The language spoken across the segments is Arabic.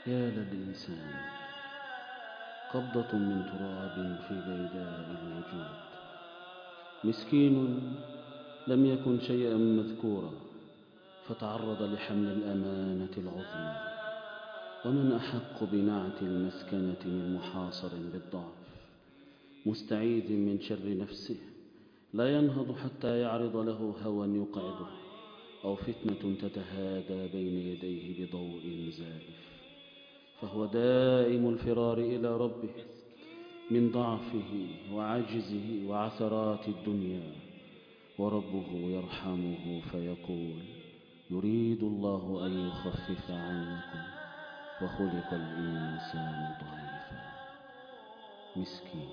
يا للإنسان قبضة من تراب في بيداء الوجود، مسكين لم يكن شيئا مذكورا فتعرض لحمل الأمانة العظمى. ومن أحق بنعت المسكنة من محاصر بالضعف، مستعيذ من شر نفسه، لا ينهض حتى يعرض له هوى يقعده أو فتنة تتهادى بين يديه بضوء زائف. فهو دائم الفرار إلى ربه من ضعفه وعجزه وعثرات الدنيا، وربه يرحمه فيقول: يريد الله أن يخفف عنكم وخلق الإنسان ضعيفا. مسكين.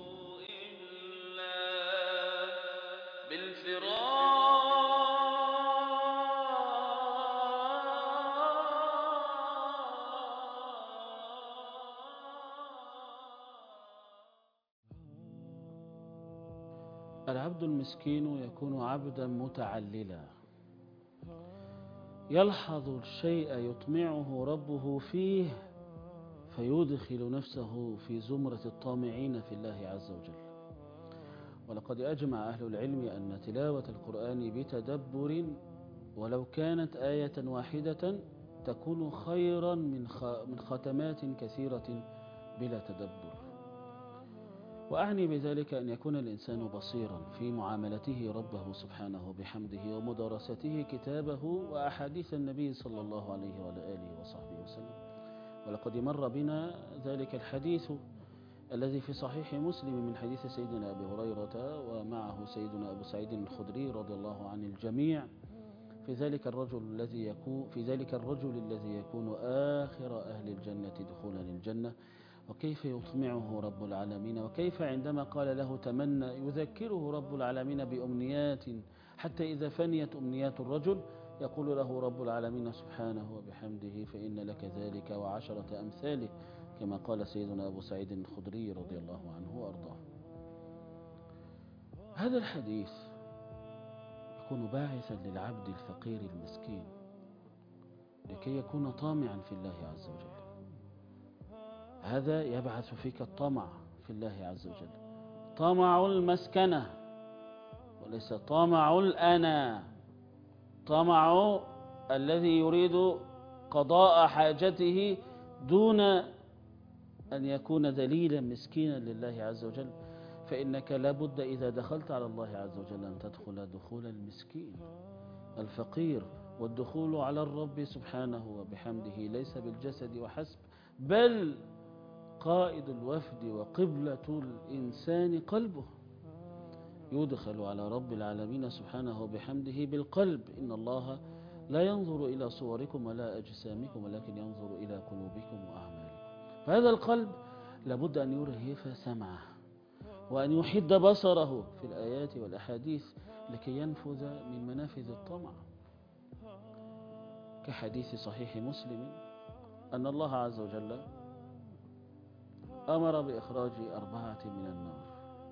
العبد المسكين يكون عبدا متعللا، يلحظ الشيء يطمعه ربه فيه فيدخل نفسه في زمرة الطامعين في الله عز وجل. ولقد أجمع أهل العلم أن تلاوة القرآن بتدبر ولو كانت آية واحدة تكون خيرا من ختمات كثيرة بلا تدبر. وأعني بذلك أن يكون الإنسان بصيرا في معاملته ربه سبحانه بحمده ومدارسته كتابه وأحاديث النبي صلى الله عليه وعلى آله وصحبه وسلم. ولقد مر بنا ذلك الحديث الذي في صحيح مسلم من حديث سيدنا أبي هريرة ومعه سيدنا أبو سعيد الخدري رضي الله عن الجميع في ذلك الرجل الذي يكون آخر أهل الجنة دخولا الجنة، وكيف يطمعه رب العالمين، وكيف عندما قال له تمنى يذكره رب العالمين بأمنيات حتى إذا فنيت أمنيات الرجل يقول له رب العالمين سبحانه وبحمده: فإن لك ذلك وعشرة أمثاله، كما قال سيدنا أبو سعيد الخدري رضي الله عنه وأرضاه. هذا الحديث يكون باعثا للعبد الفقير المسكين لكي يكون طامعا في الله عز وجل. هذا يبعث فيك الطمع في الله عز وجل، طمع المسكنة وليس طمع الأنا، طمع الذي يريد قضاء حاجته دون أن يكون ذليلا مسكينا لله عز وجل. فإنك لابد إذا دخلت على الله عز وجل أن تدخل دخول المسكين الفقير. والدخول على الرب سبحانه وبحمده ليس بالجسد وحسب، بل قائد الوفد وقبلة الإنسان قلبه. يدخل على رب العالمين سبحانه وبحمده بالقلب. إن الله لا ينظر إلى صوركم ولا أجسامكم ولكن ينظر إلى قلوبكم وأعمالكم. فهذا القلب لابد أن يرهف سمعه وأن يحد بصره في الآيات والأحاديث لكي ينفذ من منافذ الطمع. كحديث صحيح مسلم أن الله عز وجل أمر بإخراج 4 من النار،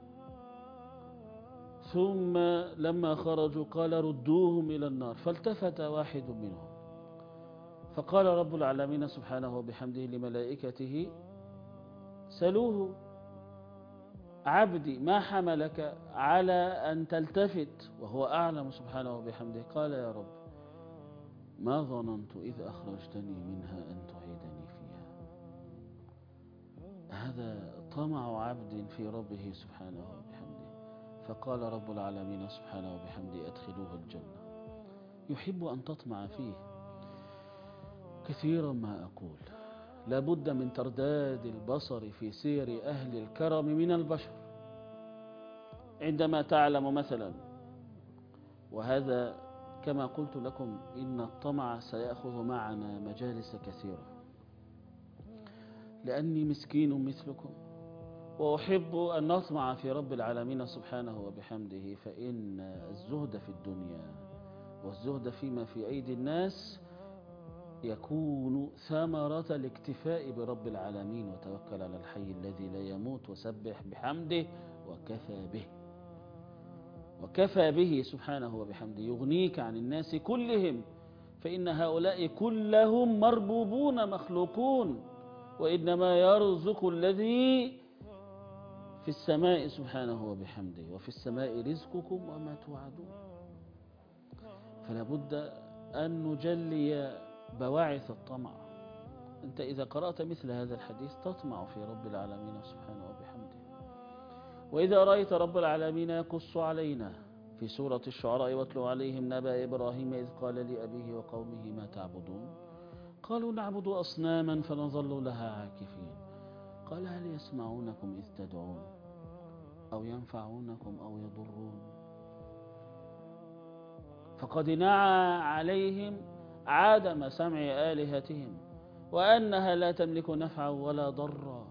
ثم لما خرجوا قال ردوهم إلى النار، فالتفت واحد منهم فقال رب العالمين سبحانه وبحمده لملائكته: سلوه عبدي ما حملك على أن تلتفت وهو أعلم سبحانه وبحمده. قال: يا رب ما ظننت إذ أخرجتني منها أن تعيدني فيها. هذا طمع عبد في ربه سبحانه وبحمده. فقال رب العالمين سبحانه وبحمده: أدخلوه الجنة. يحب أن تطمع فيه. كثيرا ما أقول لابد من ترداد البصر في سير أهل الكرم من البشر. عندما تعلم مثلا، وهذا كما قلت لكم إن الطمع سيأخذ معنا مجالس كثيرة، لأني مسكين مثلكم وأحب أن نطمع في رب العالمين سبحانه وبحمده. فإن الزهد في الدنيا والزهد فيما في أيدي الناس يكون ثمرة الاكتفاء برب العالمين. وتوكل على الحي الذي لا يموت وسبح بحمده وكفى به سبحانه وبحمده يغنيك عن الناس كلهم، فإن هؤلاء كلهم مربوبون مخلوقون وإنما يرزق الذي في السماء سبحانه وبحمده، وفي السماء رزقكم وما توعدون. فلا بد أن نجلي بواعث الطمع. أنت إذا قرأت مثل هذا الحديث تطمع في رب العالمين سبحانه وبحمده. وإذا رأيت رب العالمين يقص علينا في سورة الشعراء واتلو عليهم نبأ إبراهيم إذ قال لأبيه وقومه ما تعبدون قالوا نعبد أصناما فنظل لها عاكفين قال هل يسمعونكم إذ تدعون أو ينفعونكم أو يضرون. فقد نعى عليهم عدم سمع آلهتهم وأنها لا تملك نفعا ولا ضرا،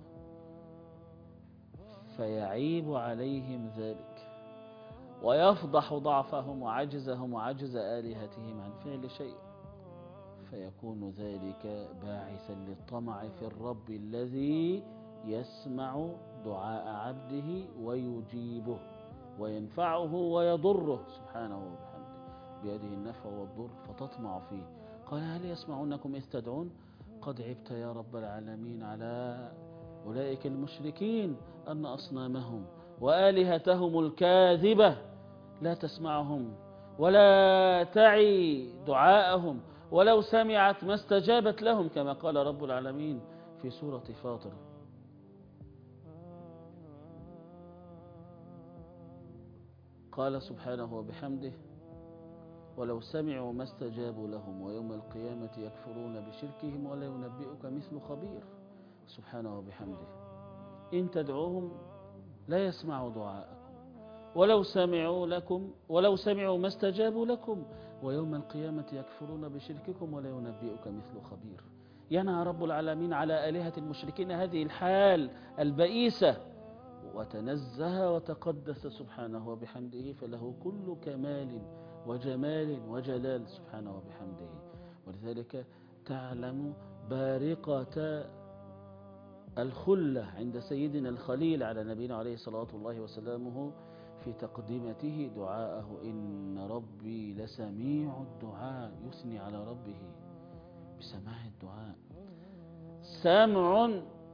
فيعيب عليهم ذلك ويفضح ضعفهم وعجزهم وعجز آلهتهم عن فعل شيء، فيكون ذلك باعثا للطمع في الرب الذي يسمع دعاء عبده ويجيبه وينفعه ويضره سبحانه وبحمده، بيده النفع والضر، فتطمع فيه. قال هل يسمعونكم إذ تدعون؟ قد عبت يا رب العالمين على أولئك المشركين أن أصنامهم وآلهتهم الكاذبة لا تسمعهم ولا تعي دعاءهم، ولو سمعت ما استجابت لهم، كما قال رب العالمين في سورة فاطر. قال سبحانه وبحمده ولو سمعوا ما استجابوا لهم ويوم القيامة يكفرون بشركهم ولا ينبئك مثل خبير سبحانه وبحمده. إن تدعوهم لا يسمعوا دعاءكم ولو سمعوا ما استجابوا لكم ويوم القيامة يكفرون بشرككم ولا ينبئك مثل خبير. ينهى رب العالمين على آلهة المشركين هذه الحال البئيسة، وتنزه وتقدس سبحانه وبحمده، فله كل كمال وجمال وجلال سبحانه وبحمده. ولذلك تعلم بارقة الخلة عند سيدنا الخليل على نبينا عليه الصلاة الله وسلامه في تقدمته دعاءه إن ربي لسميع الدعاء، يثني على ربه بسماع الدعاء. سمع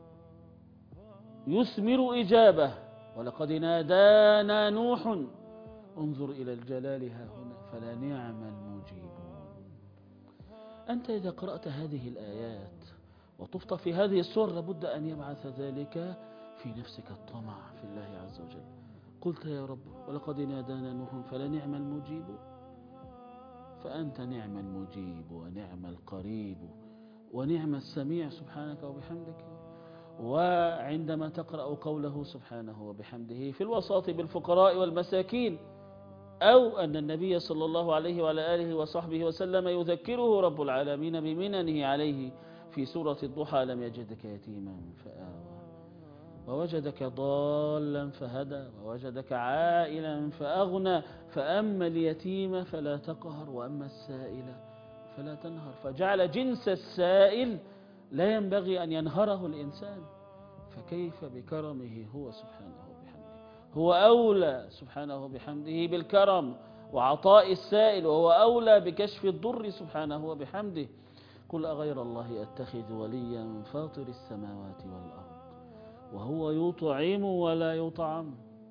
يثمر إجابة، ولقد نادانا نوح انظر إلى الجلال ها هنا فلا نعم المجيبون. أنت إذا قرأت هذه الآيات وطفت في هذه السور لابد أن يبعث ذلك في نفسك الطمع في الله عز وجل. قلت يا رب ولقد نادانا نوح فلا نعم المجيب، فأنت نعم المجيب ونعم القريب ونعم السميع سبحانك وبحمدك. وعندما تقرأ قوله سبحانه وبحمده في الوساط بالفقراء والمساكين، أو أن النبي صلى الله عليه وعلى آله وصحبه وسلم يذكره رب العالمين بمننه عليه في سورة الضحى لم يجدك يتيما فآوى ووجدك ضالا فهدى ووجدك عائلا فأغنى فأما اليتيم فلا تقهر وأما السائل فلا تنهر. فجعل جنس السائل لا ينبغي أن ينهره الإنسان، فكيف بكرمه هو سبحانه وبحمده. هو أولى سبحانه وبحمده بالكرم وعطاء السائل، وهو أولى بكشف الضر سبحانه وبحمده. قل أغير الله أتخذ وليا فاطر السماوات والأرض وهو يطعم ولا يطعم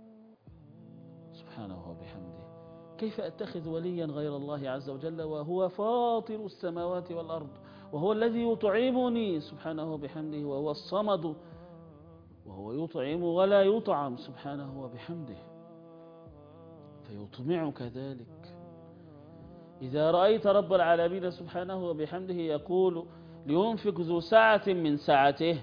سبحانه وبحمده. كيف أتخذ وليا غير الله عز وجل وهو فاطر السماوات والأرض، وهو الذي يطعمني سبحانه وبحمده، وهو الصمد وهو يطعم ولا يطعم سبحانه وبحمده، فيطمعك ذلك. إذا رأيت رب العالمين سبحانه وبحمده يقول لينفق ذو سعة من سعته،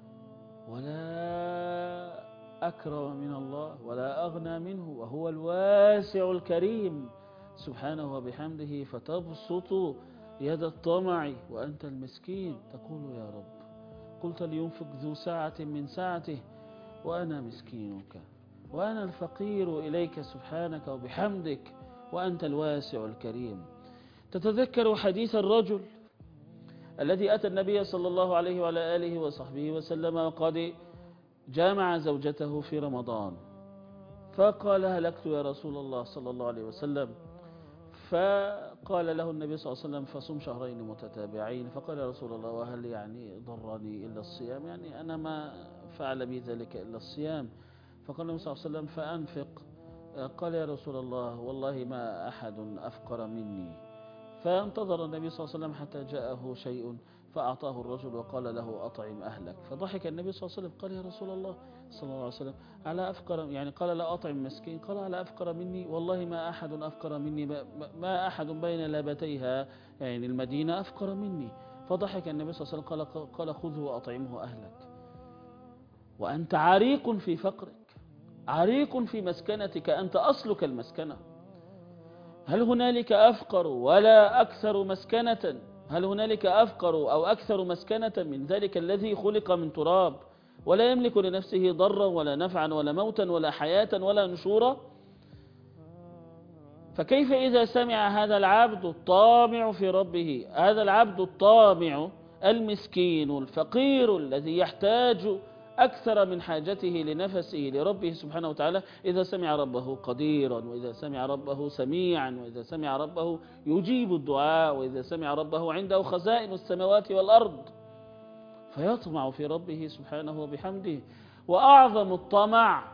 ولا أكرم من الله ولا أغنى منه، وهو الواسع الكريم سبحانه وبحمده، فتبسط يد الطمع وأنت المسكين تقول يا رب قلت لينفق ذو سعة من سعته وأنا مسكينك وأنا الفقير إليك سبحانك وبحمدك وأنت الواسع الكريم. تتذكر حديث الرجل الذي أتى النبي صلى الله عليه وعلى آله وصحبه وسلم وقد جامع زوجته في رمضان، فقال هلكت يا رسول الله صلى الله عليه وسلم، فقال له النبي صلى الله عليه وسلم فصم شهرين متتابعين. فقال يا رسول الله وهل يعني ضرني إلا الصيام؟ يعني أنا ما فعل بي ذلك إلا الصيام. فقال النبي صلى الله عليه وسلم فأنفق. قال يا رسول الله والله ما أحد أفقر مني. فانتظر النبي صلى الله عليه وسلم حتى جاءه شيء فأعطاه الرجل وقال له أطعم أهلك. فضحك النبي صلى الله عليه وسلم قال يا رسول الله صلى الله عليه وسلم على أفقر، يعني قال لا أطعم مسكين، قال على أفقر مني؟ والله ما أحد أفقر مني، ما أحد بين لابتيها يعني المدينة أفقر مني. فضحك النبي صلى الله عليه وسلم قال خذه وأطعمه أهلك وأنت عريق في فقرك، عريق في مسكنتك، أنت أصلك المسكنة. هل هنالك أفقر ولا أكثر مسكنة؟ هل هنالك أفقر أو أكثر مسكنة من ذلك الذي خلق من تراب ولا يملك لنفسه ضرا ولا نفعا ولا موتا ولا حياة ولا نشورا؟ فكيف إذا سمع هذا العبد الطامع في ربه، هذا العبد الطامع المسكين الفقير الذي يحتاج أكثر من حاجته لنفسه لربه سبحانه وتعالى، إذا سمع ربه قديرا، وإذا سمع ربه سميعا، وإذا سمع ربه يجيب الدعاء، وإذا سمع ربه عنده خزائن السماوات والأرض، فيطمع في ربه سبحانه وبحمده. وأعظم الطمع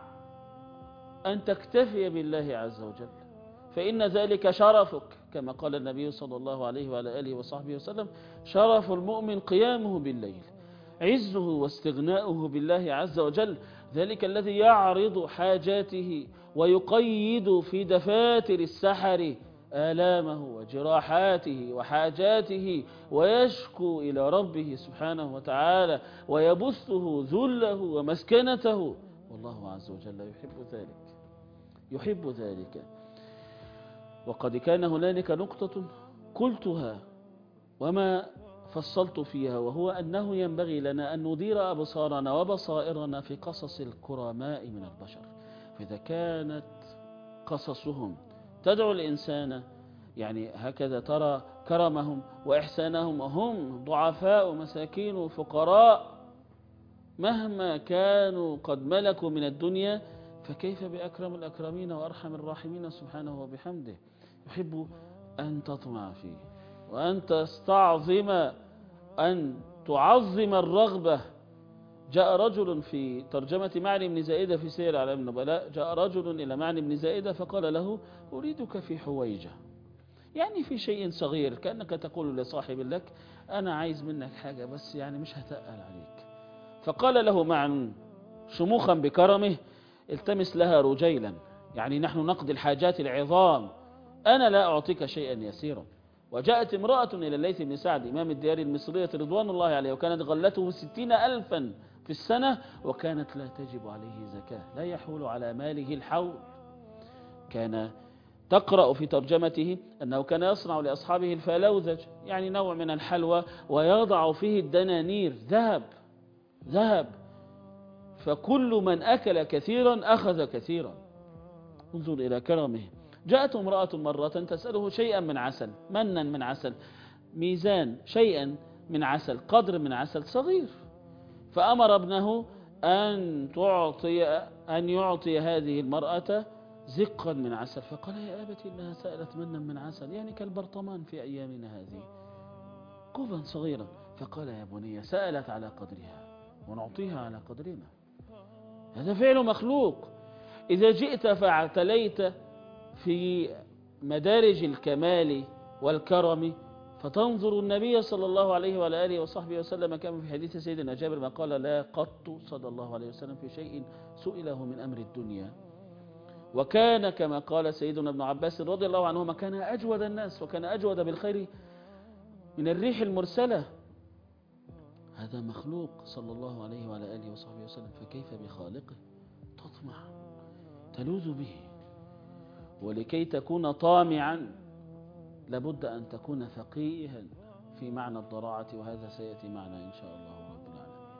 أن تكتفي بالله عز وجل، فإن ذلك شرفك، كما قال النبي صلى الله عليه وعلى آله وصحبه وسلم: شرف المؤمن قيامه بالليل، عزه واستغناؤه بالله عز وجل، ذلك الذي يعرض حاجاته ويقيد في دفاتر السحر آلامه وجراحاته وحاجاته ويشكو إلى ربه سبحانه وتعالى ويبثه ذله ومسكنته، والله عز وجل يحب ذلك، يحب ذلك. وقد كان هنالك نقطة قلتها وما فصلت فيها، وهو أنه ينبغي لنا أن ندير أبصارنا وبصائرنا في قصص الكرماء من البشر، فإذا كانت قصصهم تدعو الإنسان يعني هكذا ترى كرمهم وإحسانهم، هم ضعفاء مساكين وفقراء مهما كانوا قد ملكوا من الدنيا، فكيف بأكرم الأكرمين وأرحم الراحمين سبحانه وبحمده. يحب أن تطمع فيه وأن تستعظم، أن تعظم الرغبة. جاء رجل في ترجمة معني بن زائدة في سير أعلام النبلاء، جاء رجل إلى معني بن زائدة فقال له: أريدك في حويجة، يعني في شيء صغير، كأنك تقول لصاحب لك: أنا عايز منك حاجة بس يعني مش هتقل عليك. فقال له معن شموخا بكرمه: التمس لها رجيلا، يعني نحن نقضي الحاجات العظام، أنا لا أعطيك شيئا يسيرا. وجاءت امرأة إلى الليث بن سعد إمام الديار المصرية رضوان الله عليه، وكانت غلته 60,000 في السنة، وكانت لا تجب عليه زكاة، لا يحول على ماله الحول. كان تقرأ في ترجمته أنه كان يصنع لأصحابه الفلوذج، يعني نوع من الحلوى، ويضع فيه الدنانير ذهب، فكل من أكل كثيرا أخذ كثيرا. انظر إلى كرمه. جاءت امرأة مرة تسأله شيئا من عسل، منا من عسل، ميزان شيئا من عسل، قدر من عسل صغير، فأمر ابنه أن يعطي هذه المرأة زقا من عسل. فقال: يا أبت إنها سألت منا من عسل، يعني كالبرطمان في أيامنا هذه، كوبا صغيرا. فقال: يا بني سألت على قدرها ونعطيها على قدرنا. هذا فعل مخلوق. إذا جئت فاعتليت في مدارج الكمال والكرم فتنظر النبي صلى الله عليه وعلى آله وصحبه وسلم، كما في حديث سيدنا جابر ما قال: لا قط صلى الله عليه وسلم في شيء سئله من أمر الدنيا، وكان كما قال سيدنا ابن عباس رضي الله عنهما: كان أجود الناس وكان أجود بالخير من الريح المرسلة. هذا مخلوق صلى الله عليه وعلى آله وصحبه وسلم، فكيف بخالقه؟ تطمع، تلوذ به. ولكي تكون طامعا لابد أن تكون فقيها في معنى الضراعة، وهذا سيأتي معنا إن شاء الله رب العالمين.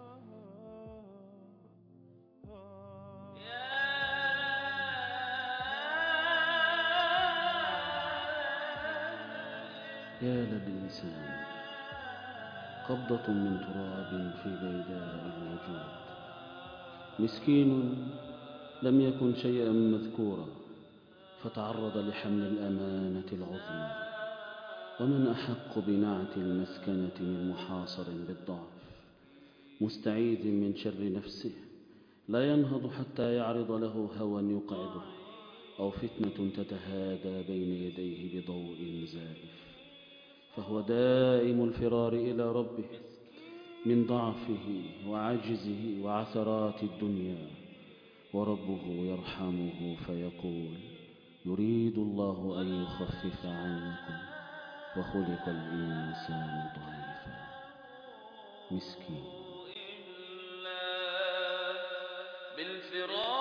يا للإنسان قبضة من تراب في بيداء الوجود، مسكين لم يكن شيئا مذكورا، فتعرض لحمل الأمانة العظمى. ومن أحق بنعت المسكنة من محاصر بالضعف مستعيذ من شر نفسه، لا ينهض حتى يعرض له هوى يقعده أو فتنة تتهادى بين يديه بضوء زائف. فهو دائم الفرار إلى ربه من ضعفه وعجزه وعثرات الدنيا، وربه يرحمه فيقول: يريد الله أن يخفف عنكم وخلق الإنسان ضعيفا. مسكين.